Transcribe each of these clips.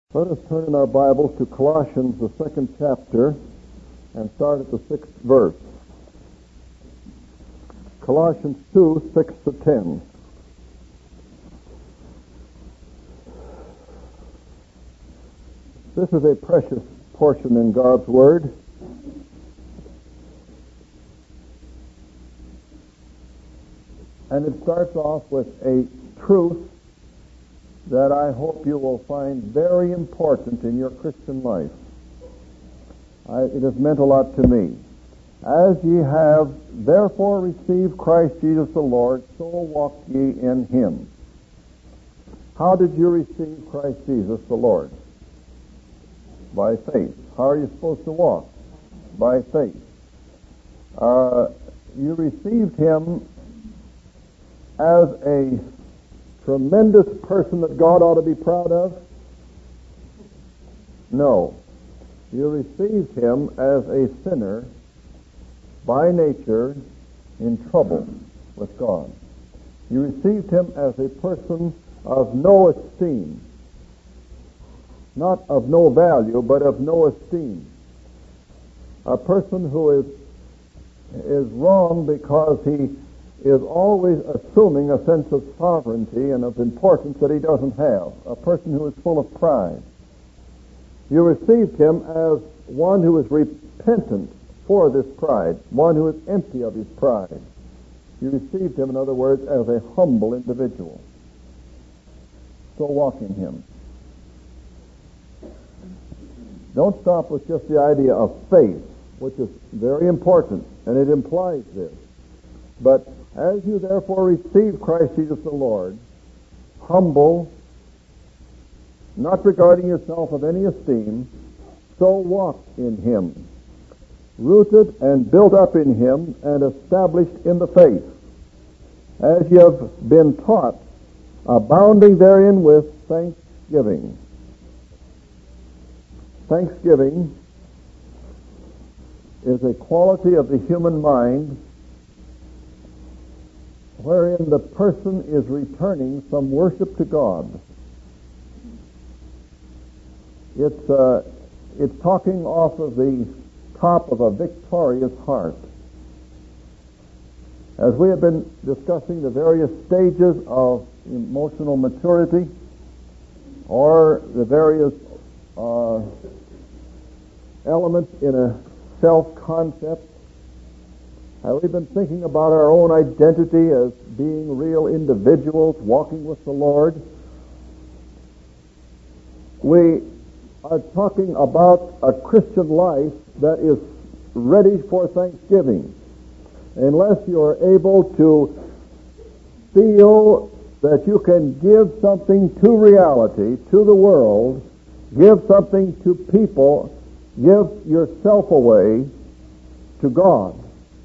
Let us turn in our Bibles to Colossians, the 2nd chapter, and start at the 6th verse. Colossians 2, 6 to 10. This is a precious portion in God's Word. And it starts off with a truth that I hope you will find very important in your Christian life. It has meant a lot to me. As ye have therefore received Christ Jesus the Lord, so walk ye in him. How did you receive Christ Jesus the Lord? By faith. How are you supposed to walk? By faith. You received him as a tremendous person that God ought to be proud of? No. You received him as a sinner by nature in trouble with God. You received him as a person of no esteem. Not of no value, but of no esteem. A person who is wrong because he is always assuming a sense of sovereignty and of importance that he doesn't have. A person who is full of pride. You received him as one who is repentant for this pride, one who is empty of his pride. You received him, in other words, as a humble individual. So walk in him. Don't stop with just the idea of faith, which is very important, and it implies this. But as you therefore receive Christ Jesus the Lord, humble, not regarding yourself of any esteem, so walk in him, rooted and built up in him and established in the faith, as you have been taught, abounding therein with thanksgiving. Thanksgiving is a quality of the human mind wherein the person is returning some worship to God. It's talking off of the top of a victorious heart. As we have been discussing the various stages of emotional maturity, or the various elements in a self-concept, we've been thinking about our own identity as being real individuals walking with the Lord. We are talking about a Christian life that is ready for thanksgiving. Unless you're able to feel that you can give something to reality, to the world, give something to people, give yourself away to God,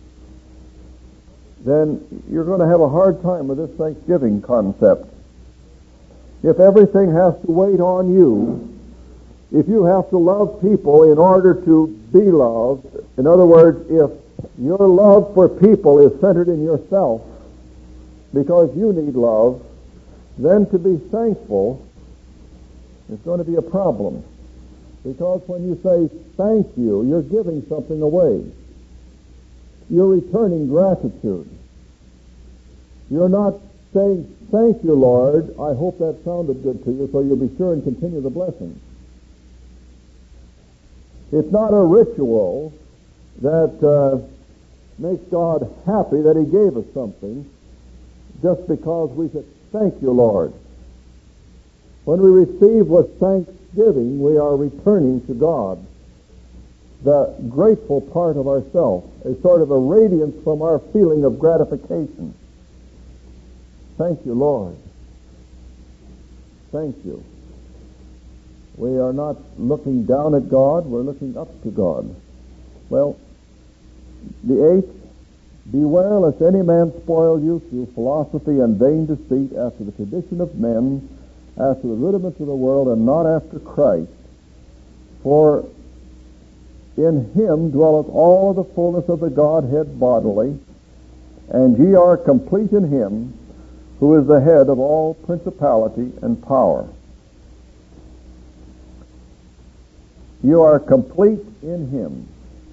then you're going to have a hard time with this Thanksgiving concept. If everything has to wait on you, if you have to love people in order to be loved, in other words, if your love for people is centered in yourself because you need love, then to be thankful is going to be a problem. Because when you say thank you, you're giving something away. You're returning gratitude. You're not saying, thank you, Lord. I hope that sounded good to you, so you'll be sure and continue the blessing. It's not a ritual that makes God happy that he gave us something just because we said, thank you, Lord. When we receive with thanksgiving, we are returning to God the grateful part of ourselves, a sort of a radiance from our feeling of gratification. Thank you, Lord. Thank you. We are not looking down at God, we're looking up to God. Well, the 8th, beware lest any man spoil you through philosophy and vain deceit, after the tradition of men, after the rudiments of the world, and not after Christ. For in him dwelleth all the fullness of the Godhead bodily, and ye are complete in him, who is the head of all principality and power. You are complete in Him.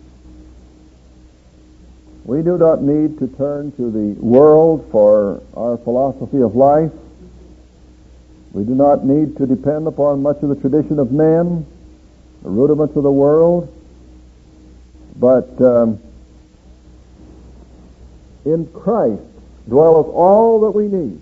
We do not need to turn to the world for our philosophy of life. We do not need to depend upon much of the tradition of men, the rudiments of the world, but in Christ dwelleth all that we need.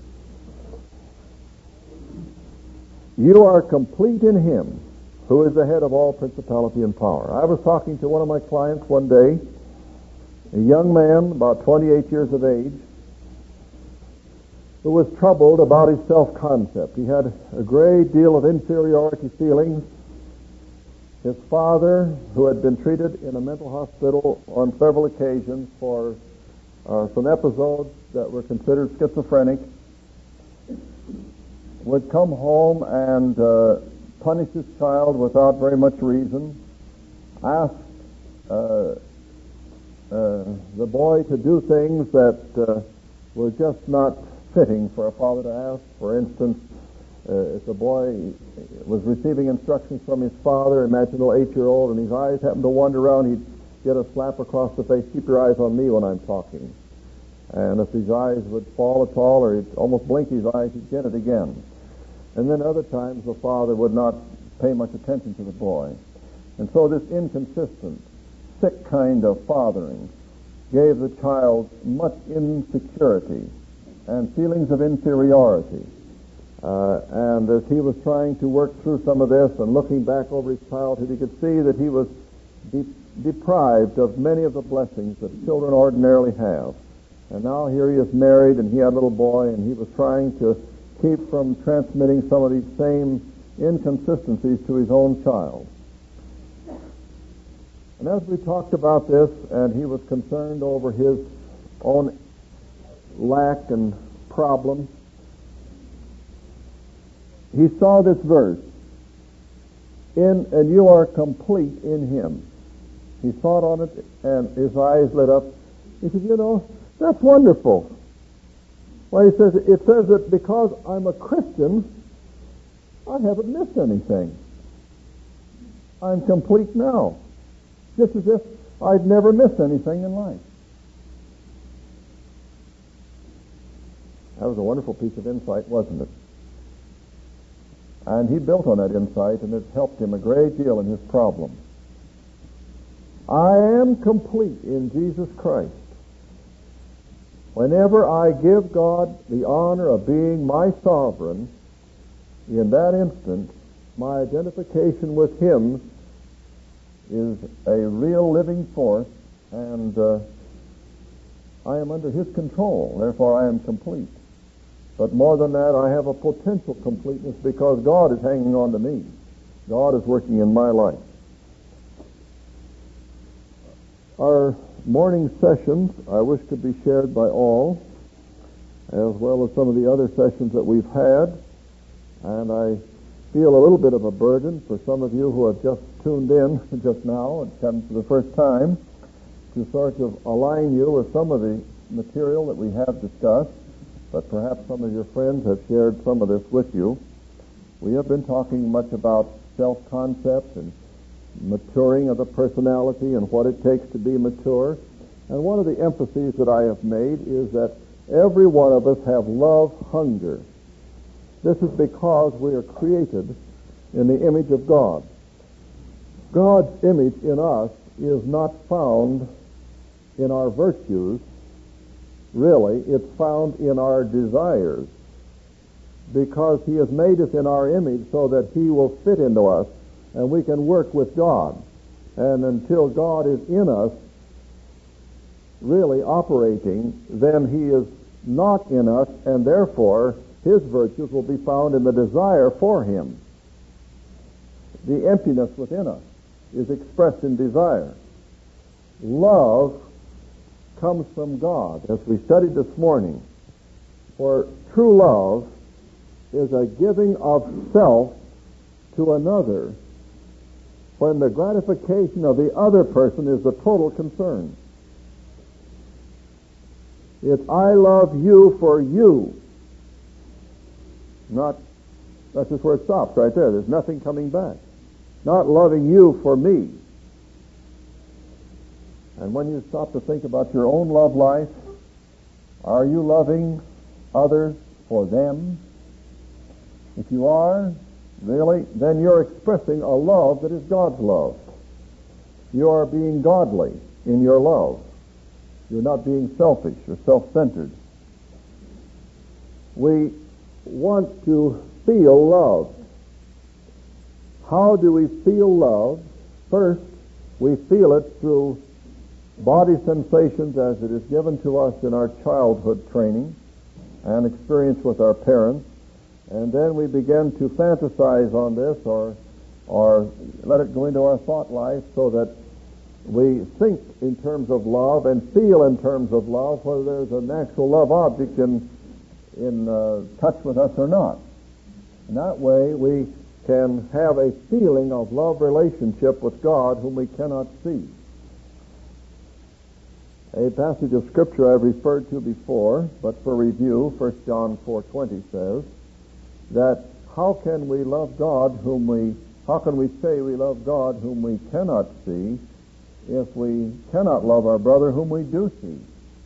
You are complete in Him, who is the head of all principality and power. I was talking to one of my clients one day, a young man, about 28 years of age, who was troubled about his self-concept. He had a great deal of inferiority feelings. His father, who had been treated in a mental hospital on several occasions for some episodes that were considered schizophrenic, would come home and punish his child without very much reason, ask the boy to do things that were just not fitting for a father to ask. For instance, if the boy was receiving instructions from his father, imagine a little 8-year-old, and his eyes happened to wander around, he'd get a slap across the face, keep your eyes on me when I'm talking. And if his eyes would fall at all, or he'd almost blink his eyes, he'd get it again. And then other times the father would not pay much attention to the boy. And so this inconsistent, sick kind of fathering gave the child much insecurity and feelings of inferiority. And as he was trying to work through some of this and looking back over his childhood, he could see that he was deprived of many of the blessings that children ordinarily have. And now here he is married, and he had a little boy, and he was trying to keep from transmitting some of these same inconsistencies to his own child. And as we talked about this, and he was concerned over his own lack and problem, he saw this verse, and you are complete in Him. He thought on it, and his eyes lit up. He said, that's wonderful. Well, it says that because I'm a Christian, I haven't missed anything. I'm complete now. Just as if I'd never missed anything in life. That was a wonderful piece of insight, wasn't it? And he built on that insight, and it helped him a great deal in his problem. I am complete in Jesus Christ. Whenever I give God the honor of being my sovereign, in that instant, my identification with Him is a real living force, and I am under His control. Therefore, I am complete. But more than that, I have a potential completeness because God is hanging on to me. God is working in my life. Our morning sessions, I wish to be shared by all, as well as some of the other sessions that we've had. And I feel a little bit of a burden for some of you who have just tuned in just now and come for the first time to sort of align you with some of the material that we have discussed, but perhaps some of your friends have shared some of this with you. We have been talking much about self-concept and maturing of the personality and what it takes to be mature. And one of the emphases that I have made is that every one of us have love hunger. This is because we are created in the image of God. God's image in us is not found in our virtues. Really, it's found in our desires, because He has made us in our image so that He will fit into us and we can work with God. And until God is in us, really operating, then He is not in us, and therefore His virtues will be found in the desire for Him. The emptiness within us is expressed in desire. Love comes from God, as we studied this morning. For true love is a giving of self to another when the gratification of the other person is the total concern. It's I love you for you. That's just where it stops right there. There's nothing coming back. not loving you for me. And when you stop to think about your own love life, are you loving others for them? If you are, really, then you're expressing a love that is God's love. You are being godly in your love. You're not being selfish or self-centered. We want to feel love. How do we feel love? First, we feel it through body sensations as it is given to us in our childhood training and experience with our parents. And then we begin to fantasize on this or let it go into our thought life so that we think in terms of love and feel in terms of love, whether there's a natural love object in touch with us or not. In that way, we can have a feeling of love relationship with God whom we cannot see. A passage of Scripture I've referred to before, but for review, 1 John 4:20 says that how can we say we love God whom we cannot see if we cannot love our brother whom we do see?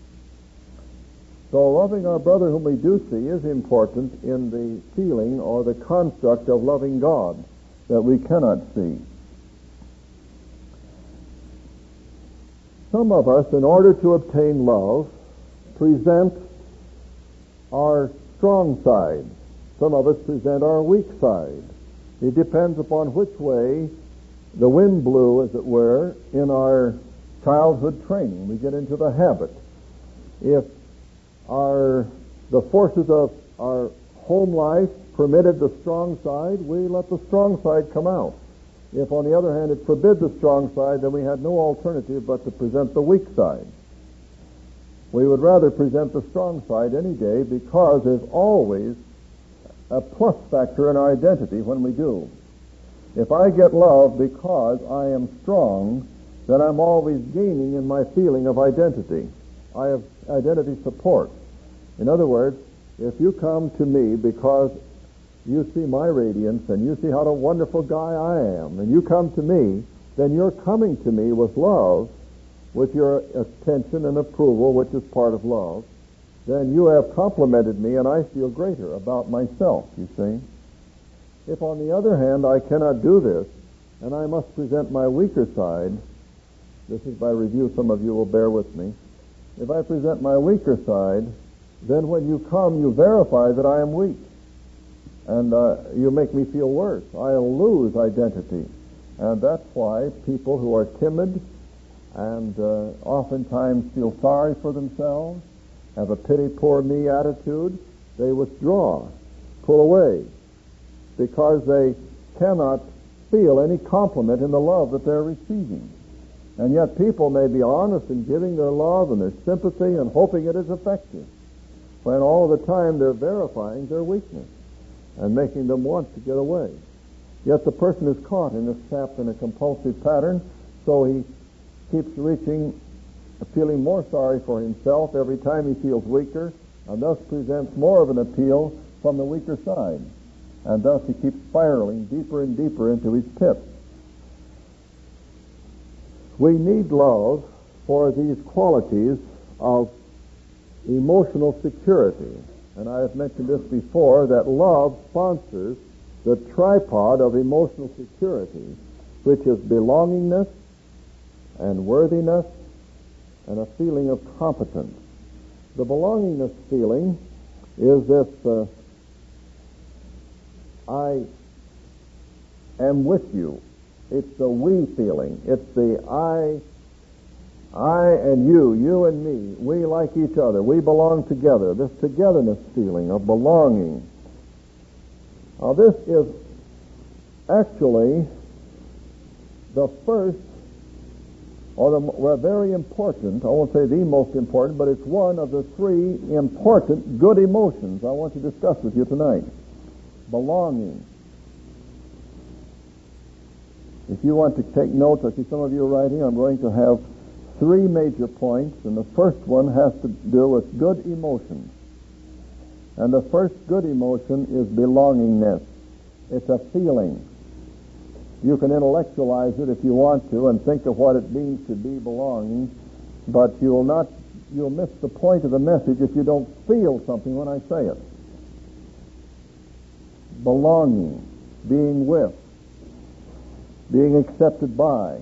So loving our brother whom we do see is important in the feeling or the construct of loving God that we cannot see. Some of us, in order to obtain love, present our strong side. Some of us present our weak side. It depends upon which way the wind blew, as it were, in our childhood training. We get into the habit. If the forces of our home life permitted the strong side, we let the strong side come out. If, on the other hand, it forbid the strong side, then we had no alternative but to present the weak side. We would rather present the strong side any day because there's always a plus factor in our identity when we do. If I get love because I am strong, then I'm always gaining in my feeling of identity. I have identity support. In other words, if you come to me because you see my radiance and you see how a wonderful guy I am, and you come to me, then you're coming to me with love, with your attention and approval, which is part of love. Then you have complimented me and I feel greater about myself, you see. If, on the other hand, I cannot do this and I must present my weaker side, this is by review, some of you will bear with me. If I present my weaker side, then when you come, you verify that I am weak. And you make me feel worse. I'll lose identity. And that's why people who are timid and oftentimes feel sorry for themselves, have a pity poor me attitude, they withdraw, pull away, because they cannot feel any compliment in the love that they're receiving. And yet people may be honest in giving their love and their sympathy and hoping it is effective, when all the time they're verifying their weakness and making them want to get away. Yet the person is caught in this trap in a compulsive pattern, so he keeps feeling more sorry for himself every time he feels weaker, and thus presents more of an appeal from the weaker side. And thus he keeps spiraling deeper and deeper into his pit. We need love for these qualities of emotional security. And I have mentioned this before, that love sponsors the tripod of emotional security, which is belongingness and worthiness and a feeling of competence. The belongingness feeling is this, I am with you. It's the we feeling. It's the I and you and me. We like each other. We belong together. This togetherness feeling of belonging. Now this is actually the first, or very important, I won't say the most important, but it's one of the three important good emotions I want to discuss with you tonight. Belonging. If you want to take notes, I see some of you are writing, I'm going to have three major points, and the first one has to do with good emotions. And the first good emotion is belongingness. It's a feeling. You can intellectualize it if you want to and think of what it means to be belonging, but you'll miss the point of the message if you don't feel something when I say it. Belonging, being with, being accepted by.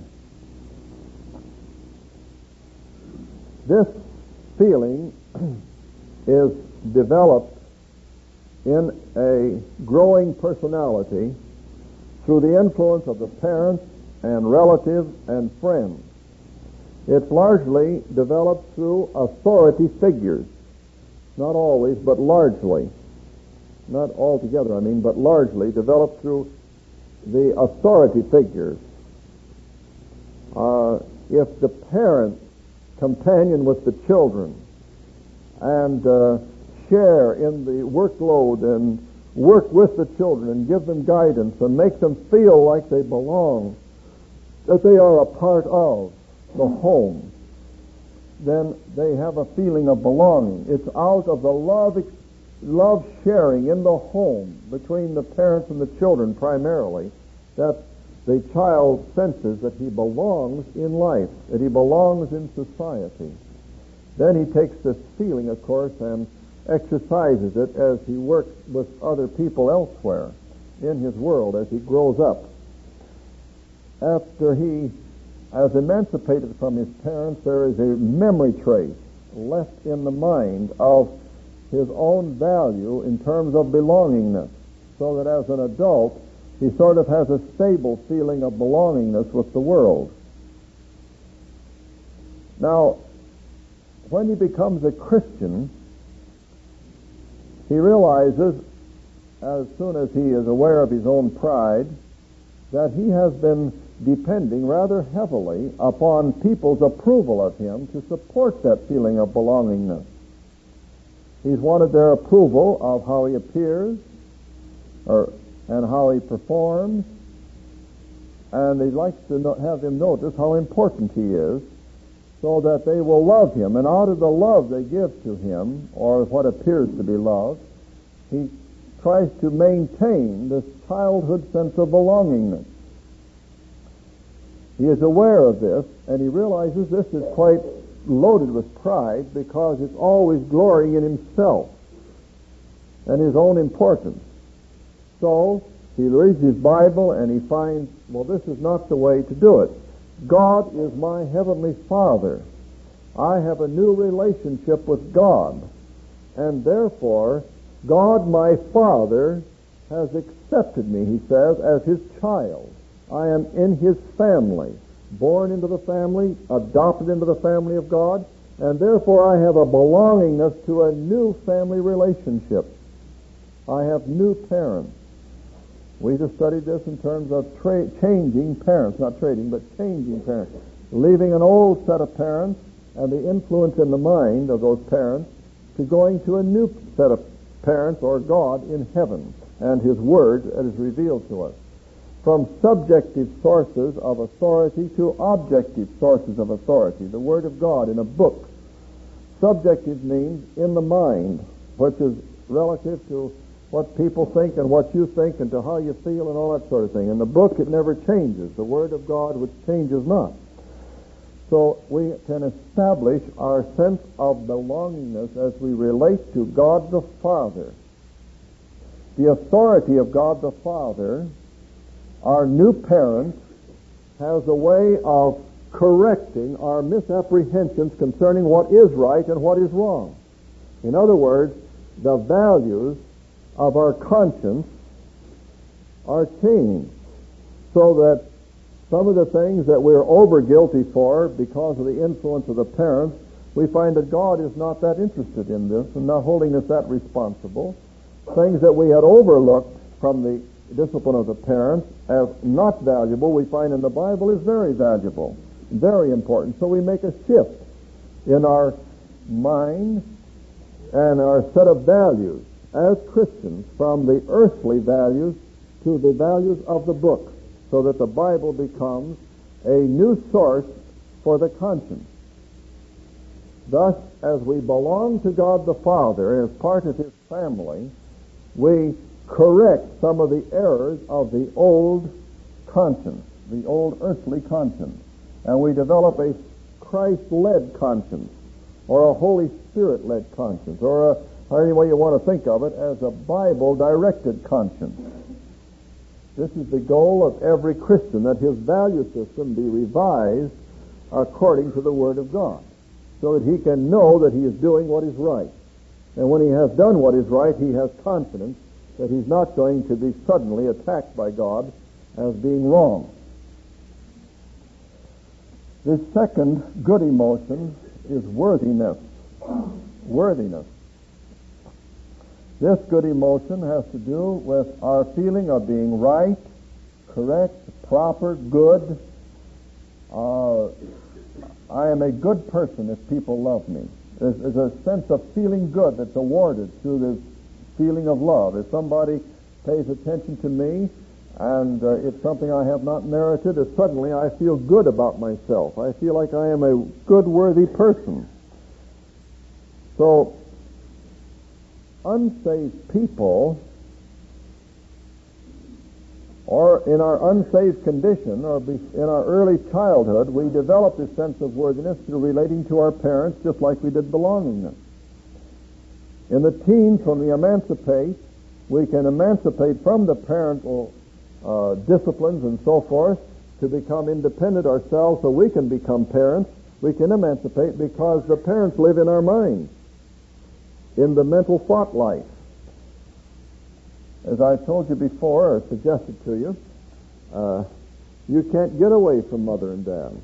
This feeling is developed in a growing personality through the influence of the parents and relatives and friends. It's largely developed through authority figures. Not always, but largely. Not altogether, but largely developed through the authority figures. If the parents companion with the children and share in the workload and work with the children and give them guidance and make them feel like they belong, that they are a part of the home, then they have a feeling of belonging. It's out of the love sharing in the home between the parents and the children primarily that the child senses that he belongs in life, that he belongs in society. Then he takes this feeling, of course, and exercises it as he works with other people elsewhere in his world as he grows up. After he has emancipated from his parents, there is a memory trace left in the mind of his own value in terms of belongingness, so that as an adult, he sort of has a stable feeling of belongingness with the world. Now, when he becomes a Christian, he realizes, as soon as he is aware of his own pride, that he has been depending rather heavily upon people's approval of him to support that feeling of belongingness. He's wanted their approval of how he appears and how he performs, and he likes to have them notice how important he is, so that they will love him. And out of the love they give to him, or what appears to be love, he tries to maintain this childhood sense of belongingness. He is aware of this, and he realizes this is quite loaded with pride, because it's always glorying in himself and his own importance. So he reads his Bible and he finds, well, this is not the way to do it. God is my heavenly Father. I have a new relationship with God, and therefore God, my Father, has accepted me, he says, as his child. I am in his family, born into the family, adopted into the family of God, and therefore I have a belongingness to a new family relationship. I have new parents. We just studied this in terms of changing parents, not trading, but changing parents. Leaving an old set of parents and the influence in the mind of those parents to going to a new set of parents, or God in heaven, and his word that is revealed to us. From subjective sources of authority to objective sources of authority. The Word of God in a book. Subjective means in the mind, which is relative to what people think and what you think and to how you feel and all that sort of thing. In the book, it never changes. The Word of God, which changes not. So we can establish our sense of belongingness as we relate to God the Father. The authority of God the Father, our new parent, has a way of correcting our misapprehensions concerning what is right and what is wrong. In other words, the values of our conscience are changed, so that some of the things that we're over guilty for because of the influence of the parents, we find that God is not that interested in this and not holding us that responsible. Things that we had overlooked from the discipline of the parents as not valuable, we find in the Bible is very valuable, very important. So we make a shift in our mind and our set of values as Christians from the earthly values to the values of the book, so that the Bible becomes a new source for the conscience. Thus, as we belong to God the Father as part of his family, we correct some of the errors of the old conscience, the old earthly conscience, and we develop a Christ-led conscience, or a Holy Spirit-led conscience, or any way you want to think of it, as a Bible-directed conscience. This is the goal of every Christian, that his value system be revised according to the Word of God, so that he can know that he is doing what is right. And when he has done what is right, he has confidence that he's not going to be suddenly attacked by God as being wrong. The second good emotion is worthiness. Worthiness. This good emotion has to do with our feeling of being right, correct, proper, good. I am a good person if people love me. There's a sense of feeling good that's awarded through this feeling of love. If somebody pays attention to me and it's something I have not merited, suddenly I feel good about myself. I feel like I am a good, worthy person. So, unsaved people, or in our unsaved condition, or in our early childhood, we develop this sense of worthiness through relating to our parents just like we did belongingness. In the teens, when we emancipate, we can emancipate from the parental disciplines and so forth to become independent ourselves, so we can become parents. We can emancipate because the parents live in our minds, in the mental thought life. As I told you before, or suggested to you, you can't get away from mother and dad.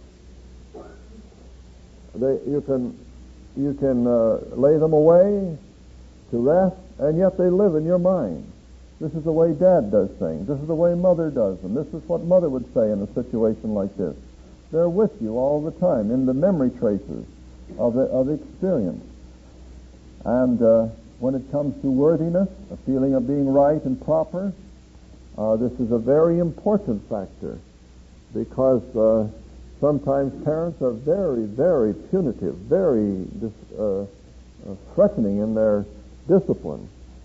You can lay them away to rest, and yet they live in your mind. This is the way Dad does things. This is the way Mother does them. This is what Mother would say in a situation like this. They're with you all the time in the memory traces of the experience. And when it comes to worthiness, a feeling of being right and proper, this is a very important factor, because sometimes parents are very, very punitive, very threatening in their discipline.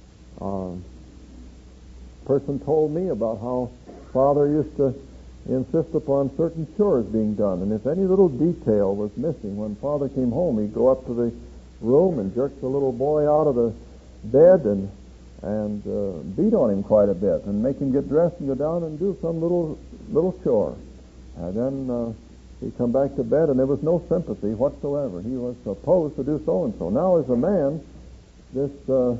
Person told me about how father used to insist upon certain chores being done, and if any little detail was missing, when father came home, he'd go up to the room and jerk the little boy out of the bed and beat on him quite a bit and make him get dressed and go down and do some little chore. And then he'd come back to bed and there was no sympathy whatsoever. He was supposed to do so-and-so. Now as a man, this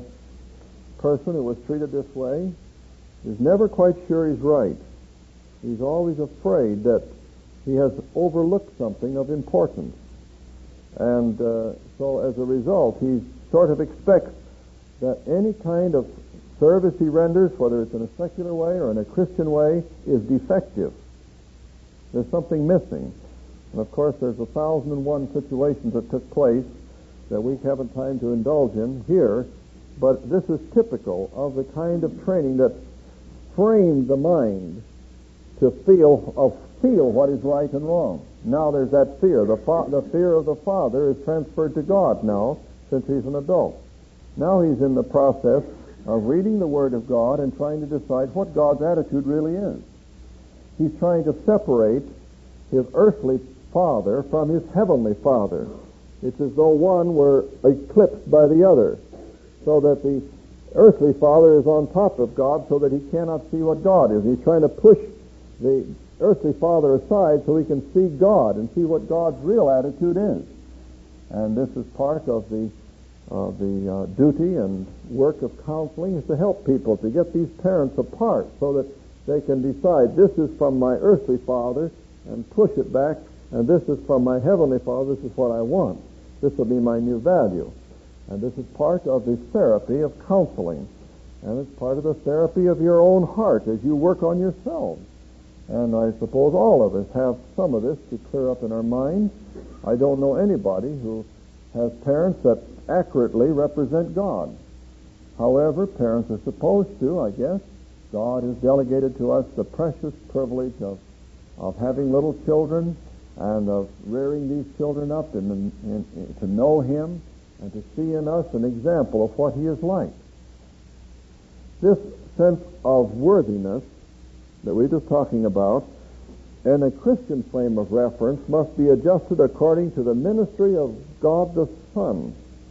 person who was treated this way is never quite sure he's right. He's always afraid that he has overlooked something of importance. And so as a result, he sort of expects that any kind of service he renders, whether it's in a secular way or in a Christian way, is defective. There's something missing. And of course, there's 1,001 situations that took place that we haven't time to indulge in here, but this is typical of the kind of training that framed the mind to feel what is right and wrong. Now there's that fear. The fear of the father is transferred to God now, since he's an adult. Now he's in the process of reading the Word of God and trying to decide what God's attitude really is. He's trying to separate his earthly father from his heavenly father. It's as though one were eclipsed by the other, so that the earthly father is on top of God so that he cannot see what God is. He's trying to push the earthly father aside so he can see God and see what God's real attitude is. And this is part of the duty and work of counseling, is to help people to get these parents apart so that they can decide, this is from my earthly father, and push it back, and this is from my heavenly father, this is what I want. This will be my new value. And this is part of the therapy of counseling. And it's part of the therapy of your own heart as you work on yourselves. And I suppose all of us have some of this to clear up in our minds. I don't know anybody who has parents that accurately represent God. However, parents are supposed to, I guess. God has delegated to us the precious privilege of having little children and of rearing these children up and to know Him and to see in us an example of what He is like. This sense of worthiness that we're just talking about and a Christian frame of reference must be adjusted according to the ministry of God the Son.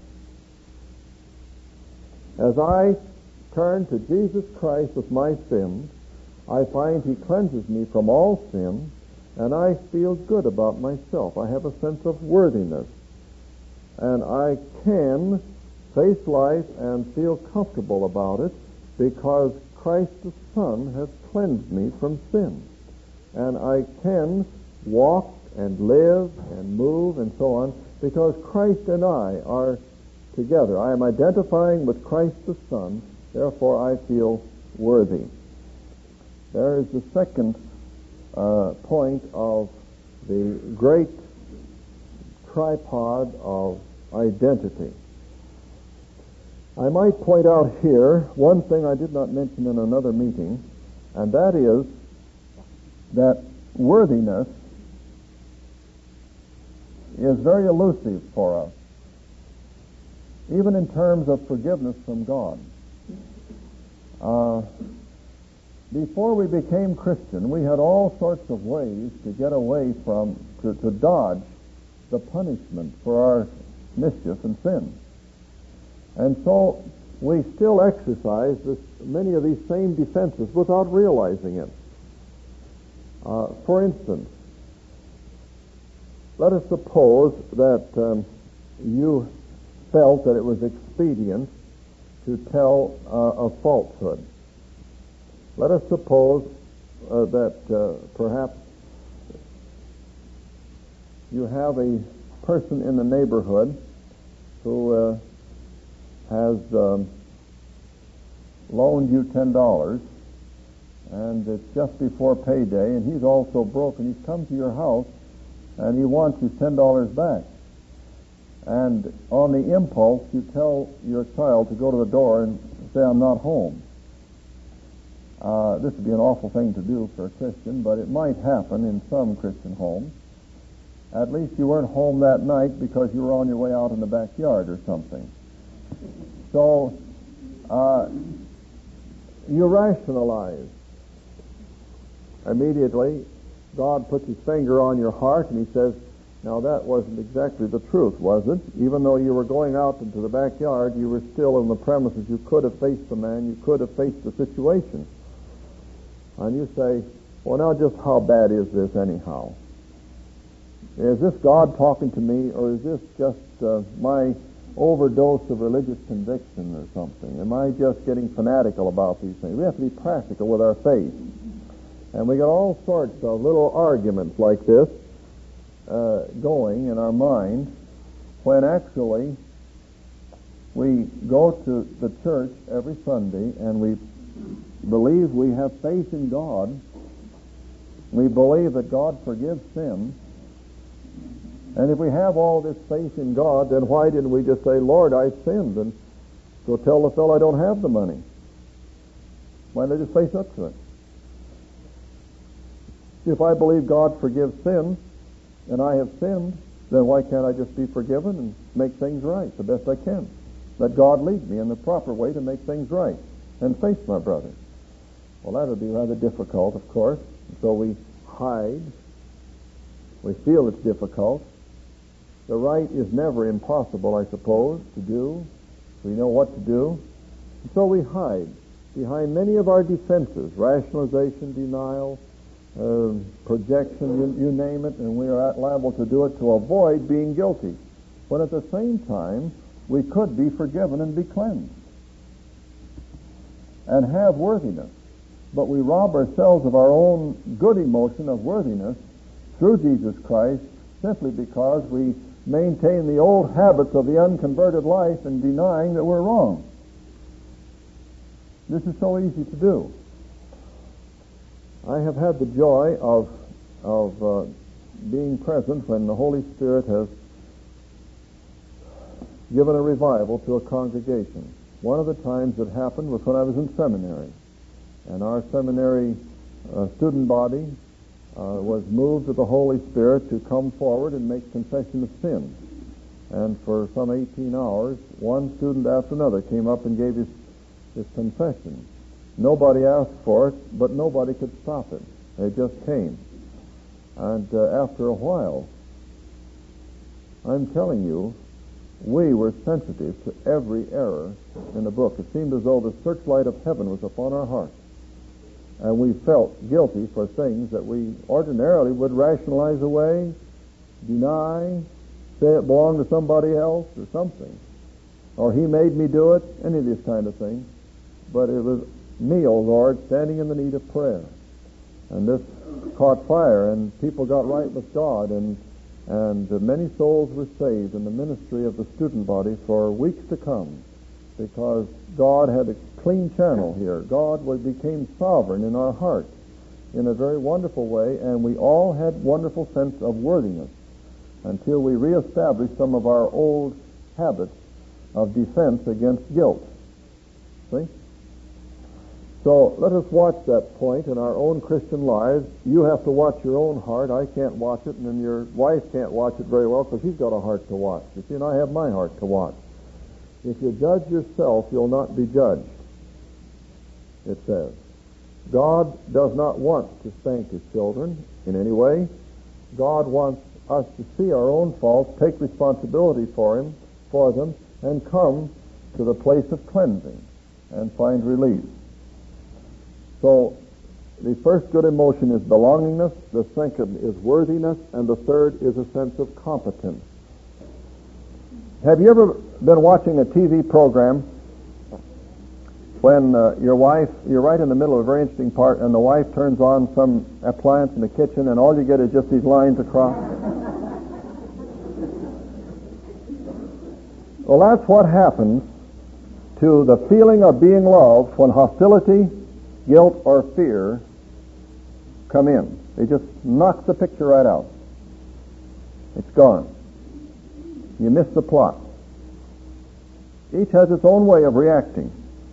As I turn to Jesus Christ with my sins, I find He cleanses me from all sin, and I feel good about myself. I have a sense of worthiness, and I can face life and feel comfortable about it because Christ the Son has cleansed me from sin. And I can walk and live and move and so on because Christ and I are together. I am identifying with Christ the Son, therefore I feel worthy. There is the second point of the great tripod of identity. I might point out here one thing I did not mention in another meeting, and that is that worthiness is very elusive for us, even in terms of forgiveness from God. Before we became Christian, we had all sorts of ways to get away from, to dodge the punishment for our mischief and sin. And so we still exercise many of these same defenses without realizing it. For instance, let us suppose that you felt that it was expedient to tell a falsehood. Let us suppose that perhaps you have a person in the neighborhood who has loaned you $10, and it's just before payday, and he's also broke, and he's come to your house, and he wants his $10 back. And on the impulse, you tell your child to go to the door and say, "I'm not home." This would be an awful thing to do for a Christian, but it might happen in some Christian homes. At least you weren't home that night because you were on your way out in the backyard or something. So you rationalize. Immediately, God puts His finger on your heart and He says, "Now that wasn't exactly the truth, was it? Even though you were going out into the backyard, you were still in the premises. You could have faced the man. You could have faced the situation." And you say, "Well, now just how bad is this anyhow? Is this God talking to me, or is this just my overdose of religious conviction or something? Am I just getting fanatical about these things?" We have to be practical with our faith. And we got all sorts of little arguments like this going in our mind, when actually we go to the church every Sunday and we believe we have faith in God. We believe that God forgives sin. And if we have all this faith in God, then why didn't we just say, "Lord, I sinned," and go tell the fellow I don't have the money? Why don't they just face up to it? If I believe God forgives sin, and I have sinned, then why can't I just be forgiven and make things right the best I can? Let God lead me in the proper way to make things right and face my brother. Well, that would be rather difficult, of course. So we hide. We feel it's difficult. The right is never impossible, I suppose, to do. We know what to do. And so we hide behind many of our defenses, rationalization, denial, projection, you name it, and we are liable to do it to avoid being guilty. But at the same time, we could be forgiven and be cleansed and have worthiness. But we rob ourselves of our own good emotion of worthiness through Jesus Christ simply because we maintain the old habits of the unconverted life and denying that we're wrong. This is so easy to do. I have had the joy of being present when the Holy Spirit has given a revival to a congregation. One of the times it happened was when I was in seminary, and our seminary student body was moved with the Holy Spirit to come forward and make confession of sin. And for some 18 hours, one student after another came up and gave his confession. Nobody asked for it, but nobody could stop it. It just came. And after a while, I'm telling you, we were sensitive to every error in the book. It seemed as though the searchlight of heaven was upon our hearts. And we felt guilty for things that we ordinarily would rationalize away, deny, say it belonged to somebody else or something. Or he made me do it, any of this kind of thing. But it was me, O Lord, standing in the need of prayer. And this caught fire, and people got right with God, and many souls were saved in the ministry of the student body for weeks to come, because God had a clean channel here. God became sovereign in our hearts in a very wonderful way, and we all had wonderful sense of worthiness until we reestablished some of our old habits of defense against guilt. See? So let us watch that point in our own Christian lives. You have to watch your own heart. I can't watch it, and then your wife can't watch it very well because she's got a heart to watch. You see, and I have my heart to watch. If you judge yourself, you'll not be judged, it says. God does not want to spank his children in any way. God wants us to see our own faults, take responsibility for them, and come to the place of cleansing and find relief. So, the first good emotion is belongingness, the second is worthiness, and the third is a sense of competence. Have you ever been watching a TV program when you're right in the middle of a very interesting part, and the wife turns on some appliance in the kitchen, and all you get is just these lines across? Well, that's what happens to the feeling of being loved when hostility, guilt, or fear come in. They just knock the picture right out. It's gone. You miss the plot. Each has its own way of reacting.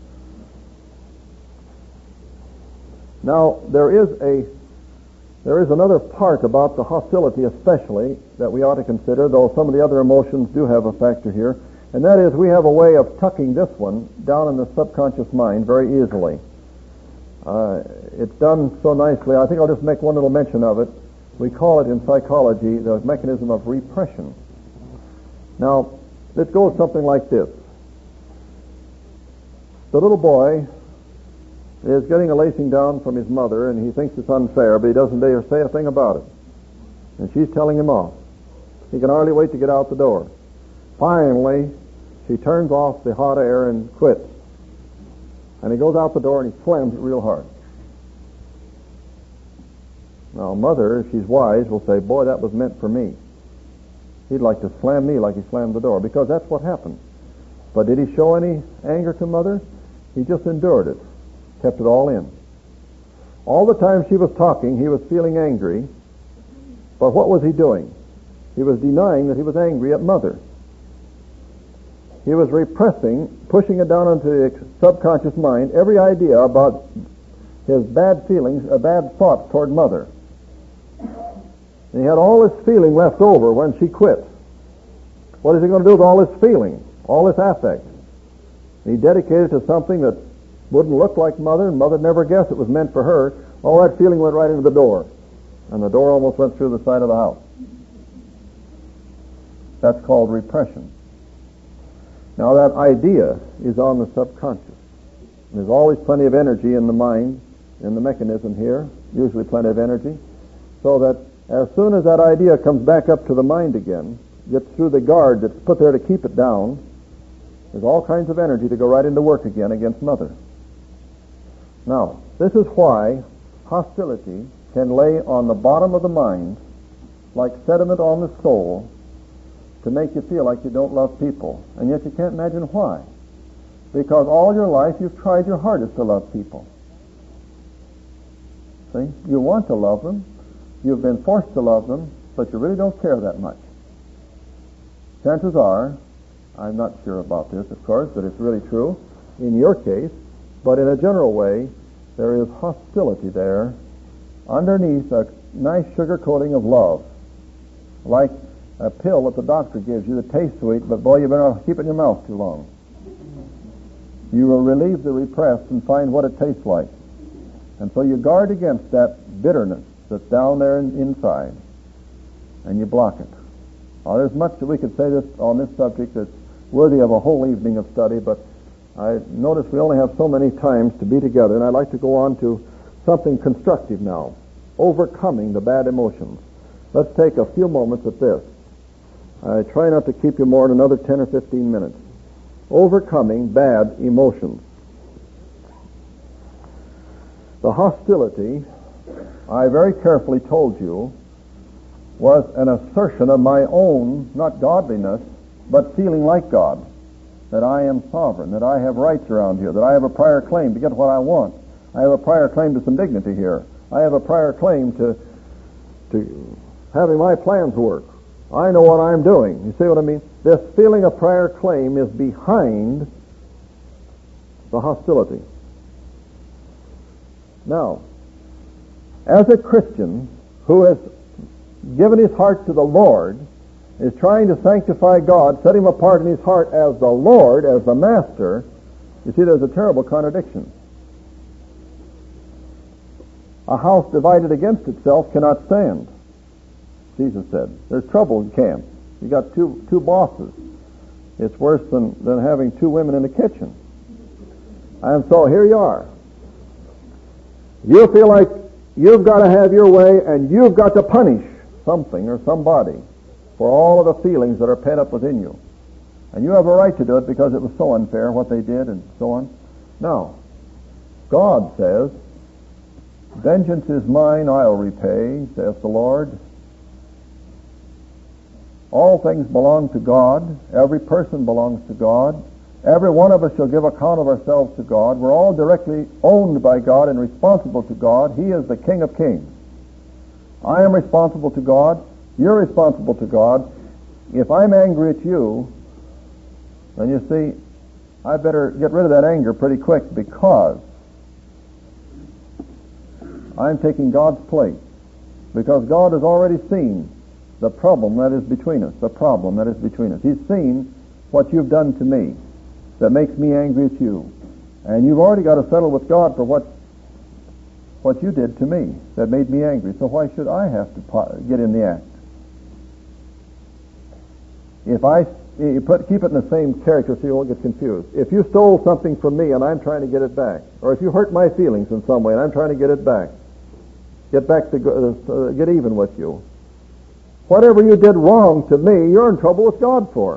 Now, there is another part about the hostility especially that we ought to consider, though some of the other emotions do have a factor here, and that is we have a way of tucking this one down in the subconscious mind very easily. It's done so nicely. I think I'll just make one little mention of it. We call it in psychology the mechanism of repression. Now, it goes something like this. The little boy is getting a lacing down from his mother, and he thinks it's unfair, but he doesn't dare say a thing about it. And she's telling him off. He can hardly wait to get out the door. Finally, she turns off the hot air and quits. And he goes out the door and he slams it real hard. Now, mother, if she's wise, will say, boy, that was meant for me. He'd like to slam me like he slammed the door, because that's what happened. But did he show any anger to mother? He just endured it, kept it all in. All the time she was talking, he was feeling angry. But what was he doing? He was denying that he was angry at mother. He was repressing, pushing it down into the subconscious mind, every idea about his bad feelings, bad thoughts toward mother. And he had all this feeling left over when she quit. What is he going to do with all this feeling, all this affect? He dedicated it to something that wouldn't look like mother, and mother never guessed it was meant for her. All that feeling went right into the door, and the door almost went through the side of the house. That's called repression. Now, that idea is on the subconscious. There's always plenty of energy in the mind, in the mechanism here, usually plenty of energy, so that as soon as that idea comes back up to the mind again, gets through the guard that's put there to keep it down, there's all kinds of energy to go right into work again against mother. Now, this is why hostility can lay on the bottom of the mind like sediment on the soul to make you feel like you don't love people. And yet you can't imagine why. Because all your life you've tried your hardest to love people. See? You want to love them. You've been forced to love them, but you really don't care that much. Chances are, I'm not sure about this, of course, but it's really true in your case, but in a general way, there is hostility there underneath a nice sugar coating of love, like a pill that the doctor gives you that tastes sweet, but boy, you better not keep it in your mouth too long. You will relieve the repressed and find what it tastes like. And so you guard against that bitterness that's down there inside, and you block it. Now, there's much that we could say on this subject that's worthy of a whole evening of study, but I notice we only have so many times to be together, and I'd like to go on to something constructive now, overcoming the bad emotions. Let's take a few moments at this. I try not to keep you more than another 10 or 15 minutes. Overcoming bad emotions. The hostility, I very carefully told you, was an assertion of my own, not godliness, but feeling like God, that I am sovereign, that I have rights around here, that I have a prior claim to get what I want. I have a prior claim to some dignity here. I have a prior claim to having my plans work. I know what I'm doing. You see what I mean? This feeling of prior claim is behind the hostility. Now, as a Christian who has given his heart to the Lord, is trying to sanctify God, set him apart in his heart as the Lord, as the Master, you see there's a terrible contradiction. A house divided against itself cannot stand, Jesus said. There's trouble in camp. You got two bosses. It's worse than having two women in the kitchen. And so here you are. You feel like you've got to have your way and you've got to punish something or somebody for all of the feelings that are pent up within you. And you have a right to do it because it was so unfair what they did and so on. Now, God says, vengeance is mine, I'll repay, saith the Lord. All things belong to God. Every person belongs to God. Every one of us shall give account of ourselves to God. We're all directly owned by God and responsible to God. He is the King of Kings. I am responsible to God. You're responsible to God. If I'm angry at you, then you see, I better get rid of that anger pretty quick because I'm taking God's place. Because God has already seen the problem that is between us, the problem that is between us. He's seen what you've done to me that makes me angry at you. And you've already got to settle with God for what you did to me that made me angry. So why should I have to get in the act? If I keep it in the same character so you won't get confused. If you stole something from me and I'm trying to get it back, or if you hurt my feelings in some way and I'm trying to get it back, get even with you, whatever you did wrong to me, you're in trouble with God for.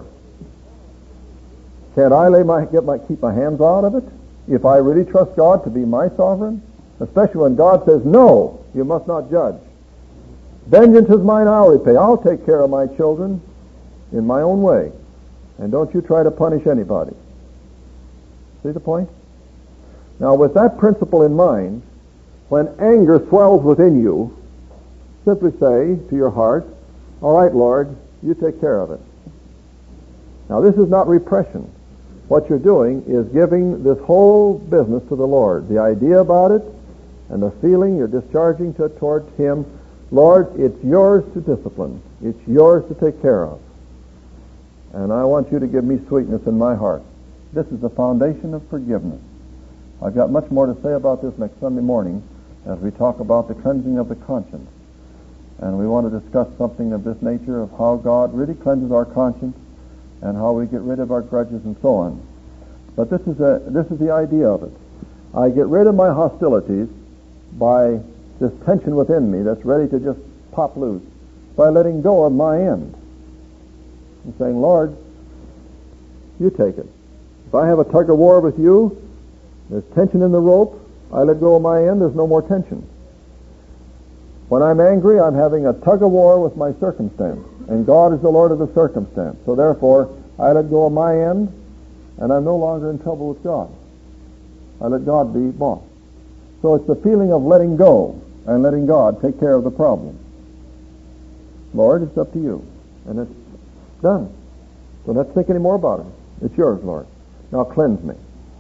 Can't I keep my hands out of it if I really trust God to be my sovereign? Especially when God says, no, you must not judge. Vengeance is mine, I'll repay. I'll take care of my children in my own way. And don't you try to punish anybody. See the point? Now, with that principle in mind, when anger swells within you, simply say to your heart, all right, Lord, you take care of it. Now, this is not repression. What you're doing is giving this whole business to the Lord. The idea about it and the feeling you're discharging towards Him. Lord, it's yours to discipline. It's yours to take care of. And I want you to give me sweetness in my heart. This is the foundation of forgiveness. I've got much more to say about this next Sunday morning as we talk about the cleansing of the conscience. And we want to discuss something of this nature of how God really cleanses our conscience and how we get rid of our grudges and so on. But this is the idea of it. I get rid of my hostilities by this tension within me that's ready to just pop loose, by letting go of my end and saying, Lord, you take it. If I have a tug of war with you, there's tension in the rope, I let go of my end, there's no more tension. When I'm angry, I'm having a tug of war with my circumstance, and God is the Lord of the circumstance. So therefore, I let go of my end, and I'm no longer in trouble with God. I let God be boss. So it's the feeling of letting go and letting God take care of the problem. Lord, it's up to you. And it's done. So let's think any more about it. It's yours, Lord. Now cleanse me.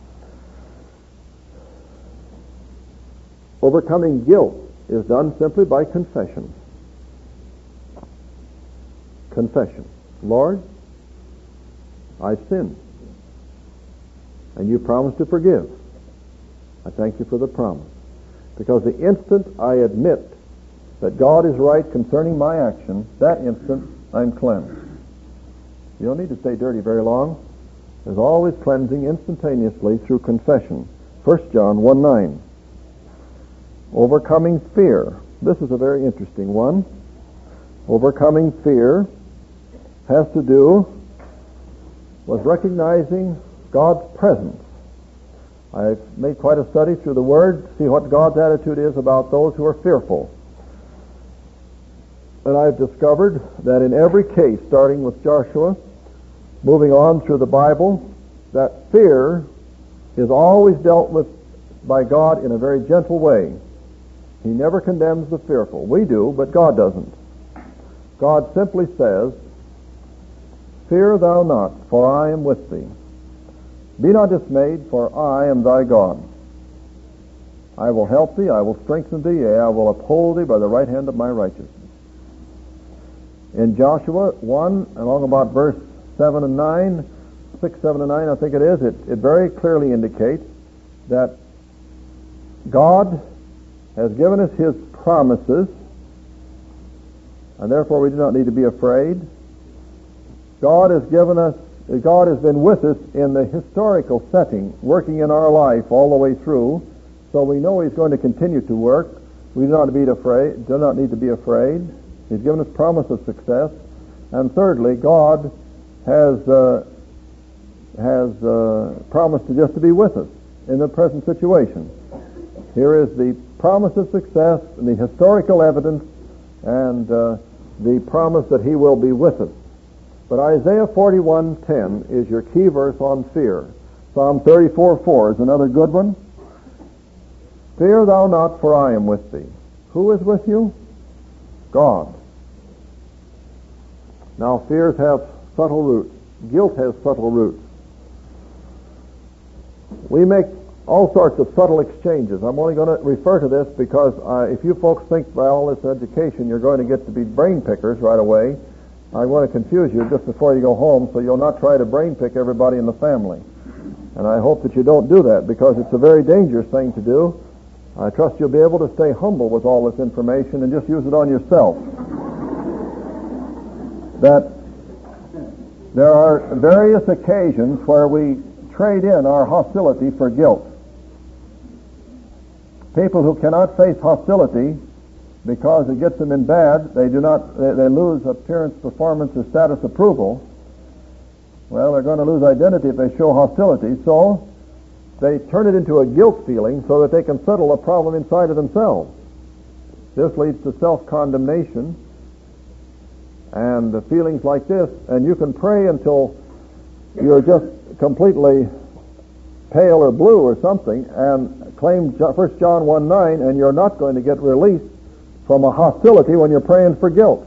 Overcoming guilt is done simply by confession. Confession. Lord, I've sinned. And you promised to forgive. I thank you for the promise. Because the instant I admit that God is right concerning my action, that instant I'm cleansed. You don't need to stay dirty very long. There's always cleansing instantaneously through confession. 1 John 1:9. Overcoming fear. This is a very interesting one. Overcoming fear has to do with recognizing God's presence. I've made quite a study through the Word to see what God's attitude is about those who are fearful. And I've discovered that in every case, starting with Joshua, moving on through the Bible, that fear is always dealt with by God in a very gentle way. He never condemns the fearful. We do, but God doesn't. God simply says, "Fear thou not, for I am with thee. Be not dismayed, for I am thy God. I will help thee, I will strengthen thee, yea, I will uphold thee by the right hand of my righteousness." In Joshua 1, along about verse 7 and 9, 6, 7, and 9, I think it is, it very clearly indicates that God has given us His promises, and therefore we do not need to be afraid. God has been with us in the historical setting, working in our life all the way through, so we know He's going to continue to work. We do not need to be afraid. He's given us promise of success. And thirdly, God has promised just to be with us in the present situation. Here is the promise of success and the historical evidence and the promise that He will be with us. But Isaiah 41:10 is your key verse on fear. Psalm 34:4 is another good one. "Fear thou not, for I am with thee." Who is with you? God. Now, fears have subtle roots. Guilt has subtle roots. We make all sorts of subtle exchanges. I'm only going to refer to this because if you folks think by all this education you're going to get to be brain pickers right away, I want to confuse you just before you go home so you'll not try to brain pick everybody in the family. And I hope that you don't do that because it's a very dangerous thing to do. I trust you'll be able to stay humble with all this information and just use it on yourself. That there are various occasions where we trade in our hostility for guilt. People who cannot face hostility because it gets them in bad, they lose appearance, performance, or status approval. Well, they're going to lose identity if they show hostility, so they turn it into a guilt feeling so that they can settle a problem inside of themselves. This leads to self-condemnation and feelings like this, and you can pray until you're just completely pale or blue or something and claim 1 John 1:9, and you're not going to get released from a hostility when you're praying for guilt.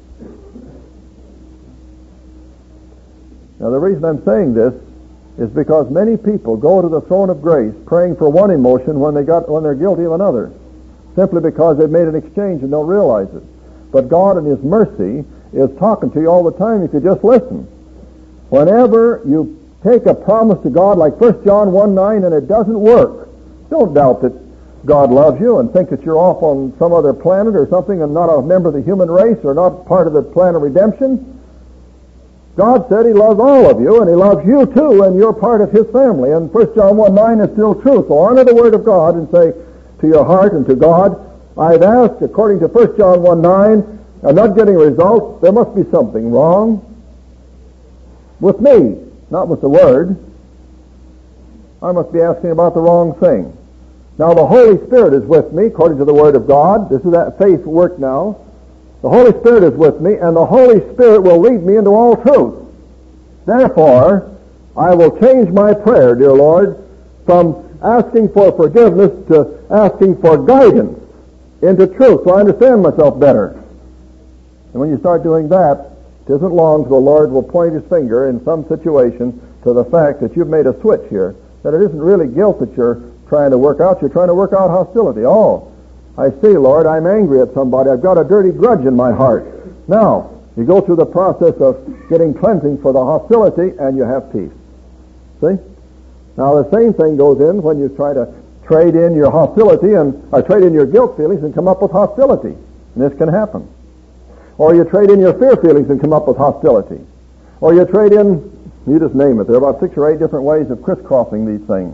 Now, the reason I'm saying this is because many people go to the throne of grace praying for one emotion when they're guilty of another, simply because they've made an exchange and don't realize it. But God in His mercy is talking to you all the time if you just listen. Whenever you take a promise to God like 1 John 1:9 and it doesn't work, don't doubt that God loves you and think that you're off on some other planet or something and not a member of the human race or not part of the plan of redemption. God said He loves all of you and He loves you too and you're part of His family. And 1 John 1:9 is still true. So honor the Word of God and say to your heart and to God, I've asked according to 1 John 1:9, I'm not getting results. There must be something wrong with me, not with the Word. I must be asking about the wrong thing. Now the Holy Spirit is with me, according to the Word of God. This is that faith work now. The Holy Spirit is with me, and the Holy Spirit will lead me into all truth. Therefore, I will change my prayer, dear Lord, from asking for forgiveness to asking for guidance into truth, so I understand myself better. And when you start doing that, it isn't long till the Lord will point His finger in some situation to the fact that you've made a switch here, that it isn't really guilt that you're trying to work out, you're trying to work out hostility. Oh, I see, Lord, I'm angry at somebody. I've got a dirty grudge in my heart. Now, you go through the process of getting cleansing for the hostility, and you have peace. See? Now, the same thing goes in when you try to trade in your hostility or trade in your guilt feelings and come up with hostility. And this can happen. Or you trade in your fear feelings and come up with hostility. Or you trade in, you just name it. There are about 6 or 8 different ways of crisscrossing these things.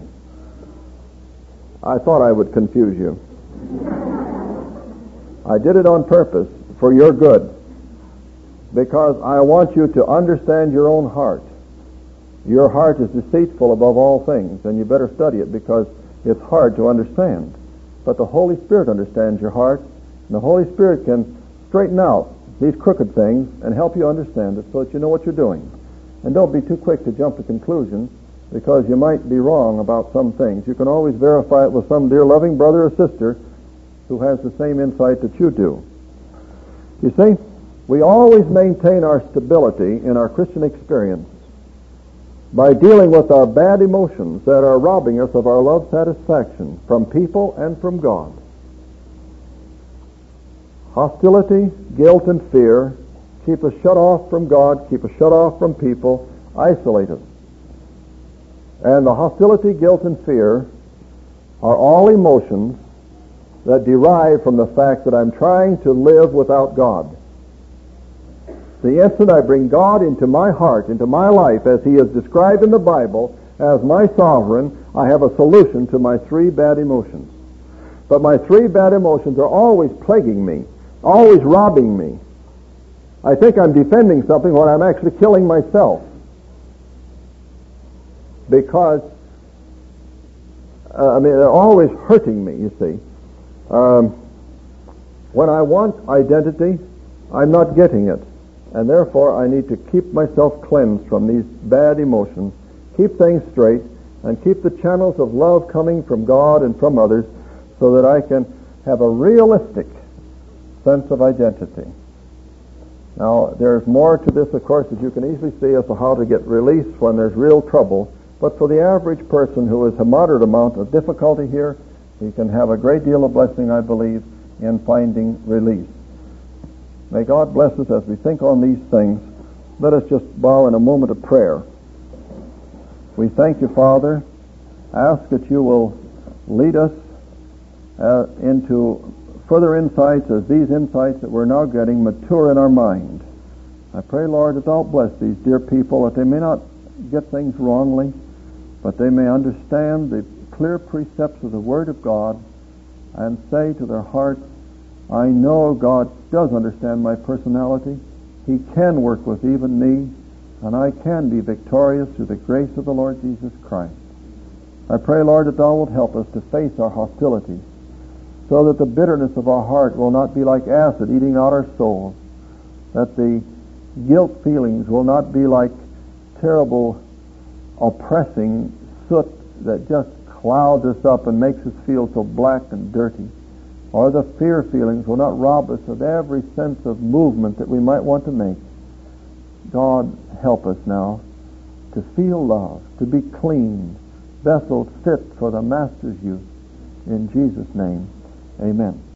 I thought I would confuse you. I did it on purpose for your good, because I want you to understand your own heart. Your heart is deceitful above all things, and you better study it because it's hard to understand. But the Holy Spirit understands your heart, and the Holy Spirit can straighten out these crooked things and help you understand it so that you know what you're doing. And don't be too quick to jump to conclusions, because you might be wrong about some things. You can always verify it with some dear loving brother or sister who has the same insight that you do. You see, we always maintain our stability in our Christian experience by dealing with our bad emotions that are robbing us of our love satisfaction from people and from God. Hostility, guilt, and fear keep us shut off from God, keep us shut off from people, isolate us. And the hostility, guilt, and fear are all emotions that derive from the fact that I'm trying to live without God. The instant I bring God into my heart, into my life, as He is described in the Bible as my sovereign, I have a solution to my 3 bad emotions. But my 3 bad emotions are always plaguing me, always robbing me. I think I'm defending something when I'm actually killing myself. Because, they're always hurting me, you see. When I want identity, I'm not getting it. And therefore, I need to keep myself cleansed from these bad emotions, keep things straight, and keep the channels of love coming from God and from others so that I can have a realistic sense of identity. Now, there's more to this, of course, as you can easily see, as to how to get release when there's real trouble. But for the average person who has a moderate amount of difficulty here, he can have a great deal of blessing, I believe, in finding release. May God bless us as we think on these things. Let us just bow in a moment of prayer. We thank you, Father. Ask that you will lead us into further insights as these insights that we're now getting mature in our mind. I pray, Lord, that thou bless these dear people, that they may not get things wrongly, but they may understand the clear precepts of the Word of God and say to their hearts, I know God does understand my personality. He can work with even me, and I can be victorious through the grace of the Lord Jesus Christ. I pray, Lord, that thou wilt help us to face our hostility, so that the bitterness of our heart will not be like acid eating out our souls, that the guilt feelings will not be like terrible oppressing soot that just clouds us up and makes us feel so black and dirty, or the fear feelings will not rob us of every sense of movement that we might want to make. God, help us now to feel love, to be clean, vessels fit for the Master's use. In Jesus' name, amen.